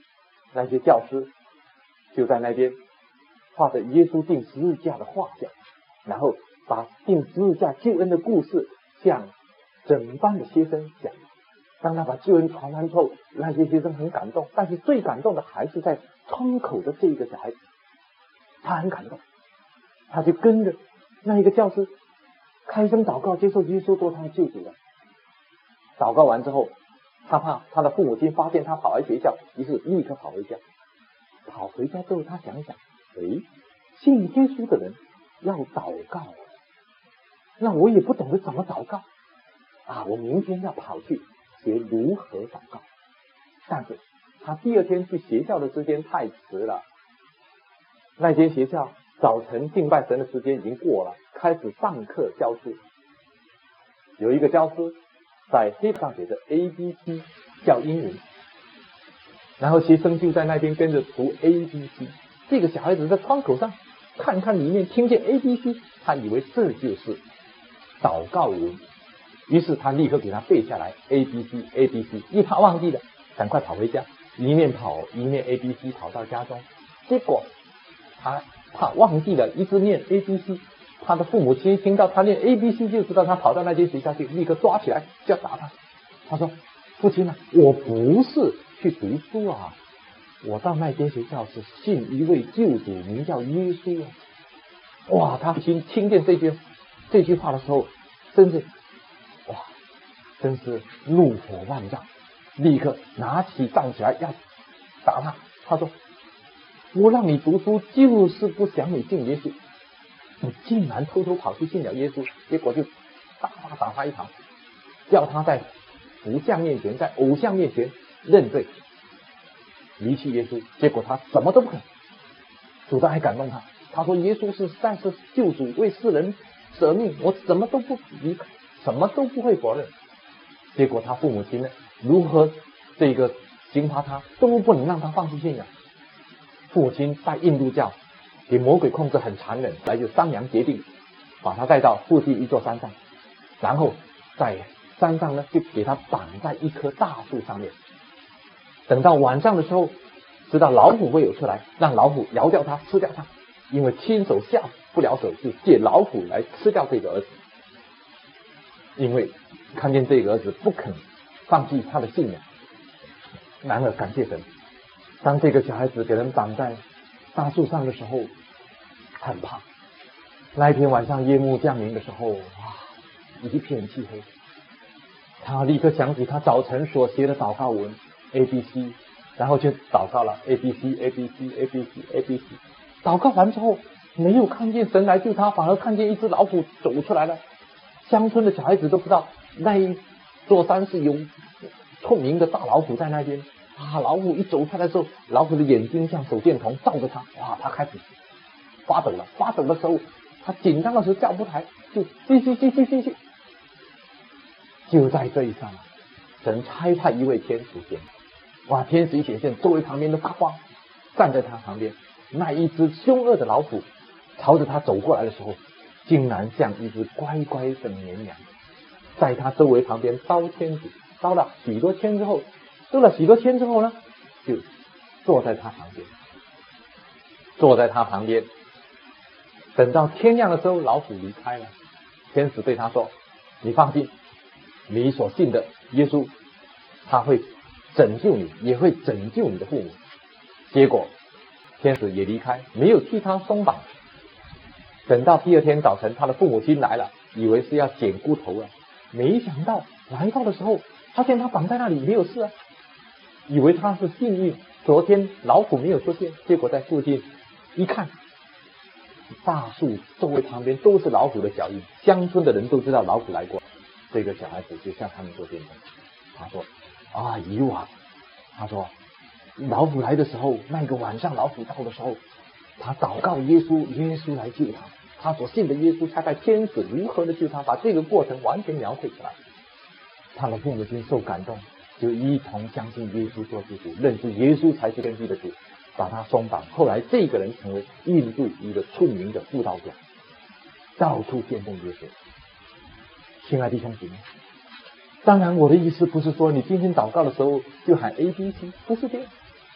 那些教师就在那边画着耶稣钉十字架的画像，然后把钉十字架救恩的故事向整班的学生讲。当他把救恩传完之后，那些学生很感动，但是最感动的还是在窗口的这一个小孩子，他很感动，他就跟着那一个教师开声祷告，接受耶稣做他的救主了。祷告完之后，他怕他的父母亲发现他跑来学校，于是立刻跑回家。跑回家之后，他想想，诶，信耶稣的人要祷告，那我也不懂得怎么祷告啊！我明天要跑去学如何祷告。但是他第二天去学校的时间太迟了，那间学校早晨敬拜神的时间已经过了，开始上课教书。有一个教师在黑板上写着 A B C 叫英文，然后学生就在那边跟着读 A B C。 这个小孩子在窗口上看看里面，听见 A B C， 他以为这就是祷告文，于是他立刻给他背下来 A B C A B C， 因为他忘记了，赶快跑回家，一面跑一面 A B C 跑到家中。结果他他忘记了一直念 A B C， 他的父母亲听到他念 A B C 就知道他跑到那间学校去，立刻抓起来就要打他。他说，父亲啊，我不是去读书啊，我到那间学校是信一位救主，名叫耶稣啊。哇，他父亲听见这句这句话的时候，真是哇，真是怒火万丈，立刻拿起杖起来要打他。他说，我让你读书就是不想你信耶稣，你竟然偷偷跑去信了耶稣，结果就打他打他一场，叫他在佛像面前，在偶像面前认罪，离弃耶稣。结果他什么都不肯，主张还感动他，他说耶稣是但是救主，为世人舍命，我什么都不离开，什么都不会否认。结果他父母亲呢，如何这个刑罚他都不能让他放弃信仰。父母亲在印度教给魔鬼控制很残忍，来就商量决定把他带到附近一座山上，然后在山上呢就给他绑在一棵大树上面，等到晚上的时候知道老虎会有出来，让老虎咬掉他吃掉他，因为亲手下不了手，就借老虎来吃掉这个儿子。因为看见这个儿子不肯放弃他的信仰。然而感谢神，当这个小孩子给人绑在大树上的时候，很怕。那一天晚上夜幕降临的时候，哇，一片漆黑。他立刻想起他早晨所学的祷告文 A B C， 然后就祷告了 A B C A B C A B C A B C。 祷告完之后没有看见神来救他，反而看见一只老虎走出来了。乡村的小孩子都不知道那一座山是有聪明的大老虎在那边啊！老虎一走出来的时候，老虎的眼睛像手电筒照着他，哇！他开始发抖了。发抖的时候，他紧张的时候叫不抬，就去去去去去去。就在这一刹那，神差派一位天使显，哇！天使一显现，周围旁边都发光，站在他旁边。那一只凶恶的老虎朝着他走过来的时候，竟然像一只乖乖的绵羊，在他周围旁边烧签子，烧了许多签之后，烧了许多签之后呢，就坐在他旁边，坐在他旁边。等到天亮的时候，老虎离开了。天使对他说：“你放心，你所信的耶稣，他会拯救你，也会拯救你的父母。”结果天使也离开，没有替他松绑。等到第二天早晨，他的父母亲来了，以为是要捡骨头了，没想到来到的时候，发现他绑在那里没有事啊，以为他是幸运，昨天老虎没有出现。结果在附近一看，大树周围旁边都是老虎的脚印，乡村的人都知道老虎来过。这个小孩子就向他们做见证，他说：“啊，以往，他说老虎来的时候，那个晚上老虎到的时候，他祷告耶稣，耶稣来救他。他所信的耶稣差派天使如何的救他，把这个过程完全描绘出来。他的父母亲受感动，就一同相信耶稣做救主，认识耶稣才是根基的主，把他松绑。后来这个人成为印度一个出名的布道家，到处见证耶稣。亲爱的弟兄姐妹，当然我的意思不是说你今天祷告的时候就喊 A B C， 不是这样。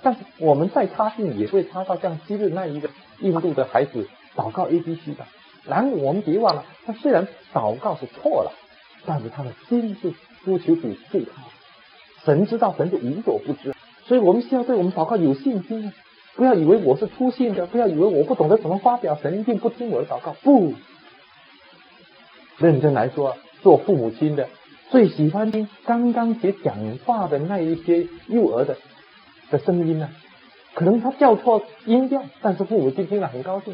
但是我们再差劲也会差到像昔日那一个印度的孩子祷告 A B C 的。然后我们别忘了，他虽然祷告是错了，但是他的心是呼求主助他，神知道，神就无所不知。所以我们需要对我们祷告有信心啊！不要以为我是粗信的，不要以为我不懂得怎么发表，神一定不听我的祷告。不，认真来说，做父母亲的最喜欢听刚刚学讲话的那一些幼儿的的声音呢、啊，可能他叫错音调，但是父母亲听了很高兴。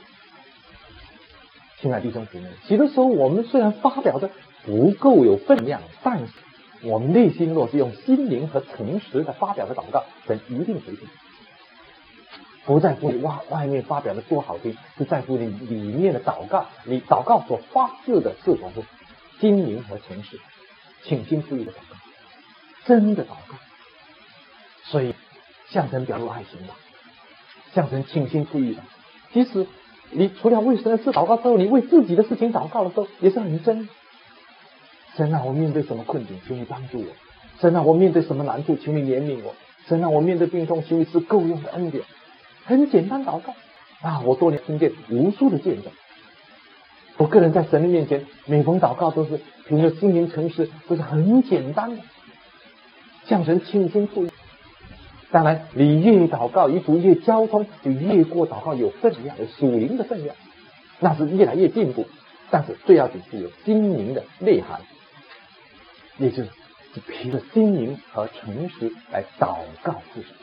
亲爱的弟兄姊妹，许多时候我们虽然发表的不够有分量，但是我们内心若是用心灵和诚实的发表的祷告，神一定回听。不在乎你外外面发表的多好听，是在乎你里面的祷告，你祷告所发自的是否是心灵和诚实，倾心吐意的祷告，真的祷告。所以向神表露爱心吧，向神倾心吐意吧。其实你除了为神的事祷告之后，你为自己的事情祷告的时候也是很真。神啊，我面对什么困境，求你帮助我。神啊，我面对什么难处，求你怜悯我。神啊，我面对病痛，求你是够用的恩典。很简单祷告啊！我多年听见无数的见证。我个人在神的面前，每逢祷告都是凭着心灵诚实，都是很简单的，向神倾心吐意。当然，你越祷告与主越交通，就越过祷告有分量，有属灵的分量，那是越来越进步。但是最要紧是有心灵的内涵，也就是凭着心灵和诚实来祷告父神。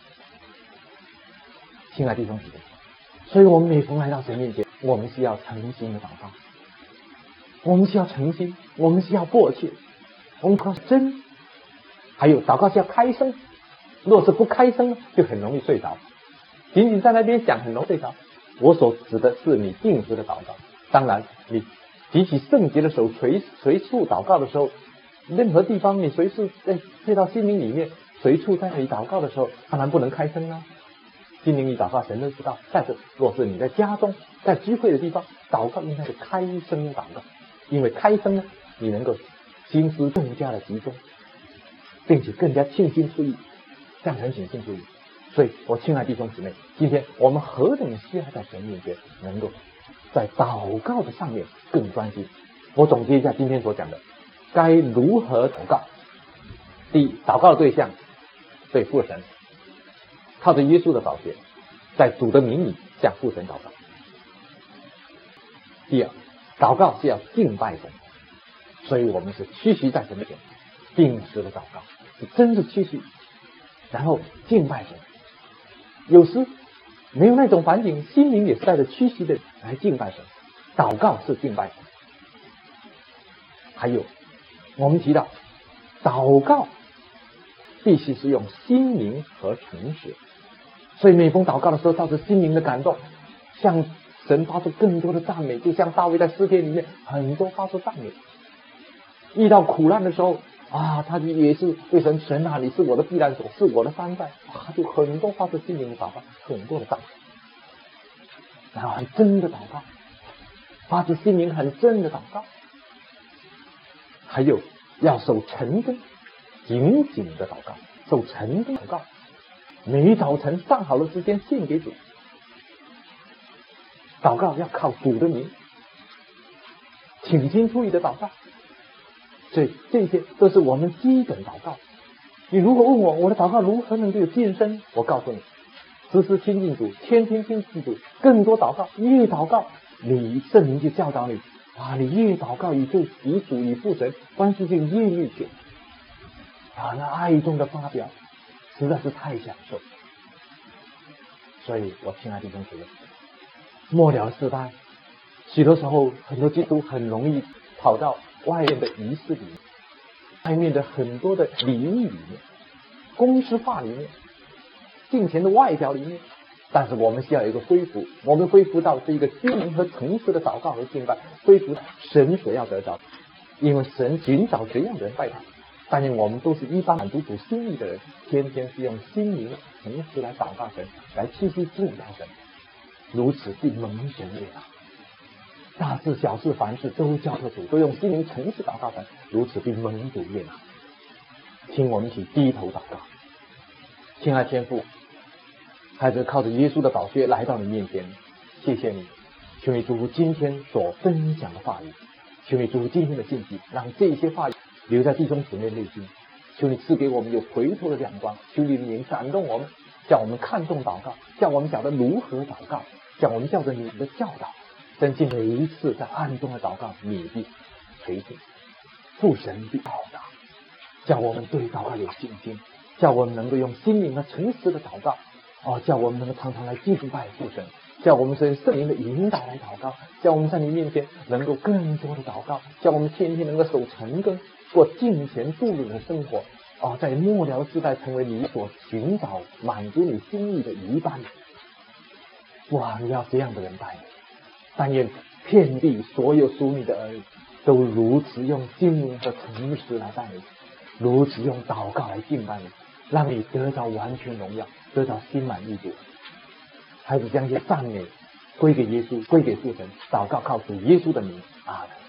亲爱的弟兄姊妹，所以我们每逢来到神面前，我们是要诚心的祷告，我们是要诚心，我们是要迫切，我们祷告是真。还有祷告是要开声，若是不开声，就很容易睡着，仅仅在那边想，很容易睡着。我所指的是你定时的祷告。当然，你举起圣洁的手随随处祷告的时候，任何地方你随处在退到心灵里面，随处在那里祷告的时候，当然不能开声啊。心灵里祷告神都知道，但是若是你在家中，在聚会的地方祷告，应该是开声祷告，因为开声呢，你能够心思更加的集中，并且更加倾心吐意，向神倾心吐意。所以我亲爱的弟兄姊妹，今天我们何等需要在神面前能够在祷告的上面更专心。我总结一下今天所讲的，该如何祷告。第一，祷告的对象对父神，靠着耶稣的宝血，在主的名里向父神祷告。第二，祷告是要敬拜神，所以我们是屈膝在神面前，定时的祷告，是真是屈膝，然后敬拜神。有时没有那种环境，心灵也是带着屈膝的来敬拜神。祷告是敬拜神。还有我们提到祷告必须是用心灵和诚实，所以每逢祷告的时候，照着心灵的感动，向神发出更多的赞美，就像大卫在诗篇里面很多发出赞美。遇到苦难的时候啊，他就也是对神，神啊，你是我的避难所，是我的山寨，啊，就很多发出心灵的祷告，很多的赞美，然后很真的祷告，发自心灵很真的祷告。还有要守晨更，紧紧的祷告，守晨更祷告，每早晨上好的时间献给主。祷告要靠主的名，倾心吐意的祷告。所以这些都是我们基本祷告。你如果问我我的祷告如何能够有晋升，我告诉你，时时亲近主，天天亲近主，更多祷告，越祷告你圣灵就教导你啊，你越祷告与主与主与父神关系就越密切啊，那爱中的发表实在是太享受。所以我亲爱的弟兄姊妹，末了时代，许多时候很多基督徒很容易跑到外面的仪式里面，外面的很多的礼仪里面，公式化里面，敬虔的外表里面。但是我们需要有一个恢复，我们恢复到是一个心灵和诚实的祷告和敬拜，恢复神所要得着，因为神寻找这样的人拜他。但愿我们都是一般满足主心意的人，天天是用心灵诚实来祷告神，来屈膝敬拜神，如此必蒙神悦纳。大事小事凡事都交托主，都用心灵诚实祷告神，如此必蒙主悦纳。请我们一起低头祷告。亲爱天父， 孩子靠着耶稣的宝血来到你面前，谢谢你，求你祝福今天所分享的话语，求你祝福今天的信息，让这些话语留在弟兄姊妹内心。求你赐给我们有回头的亮光，求你的灵感动我们，叫我们看重祷告，叫我们晓得如何祷告，叫我们照着你的教导，增进每一次在暗中的祷告，你的垂听，父神的报答，叫我们对祷告有信心，叫我们能够用心灵和诚实的祷告，哦，叫我们能够常常来敬拜父神，叫我们随圣灵的引导来祷告，叫我们在你面前能够更多的祷告，叫我们天天能够守晨更，过敬虔度日的生活，哦，在末了时代成为你所寻找满足你心意的一半。哇，你要这样的人带领，但愿遍地所有属你的儿女都如此用心灵和诚实来带领，如此用祷告来敬拜你，让你得到完全荣耀，得到心满意足。孩子将这些赞美归给耶稣，归给父神，祷告靠主耶稣的名，阿门。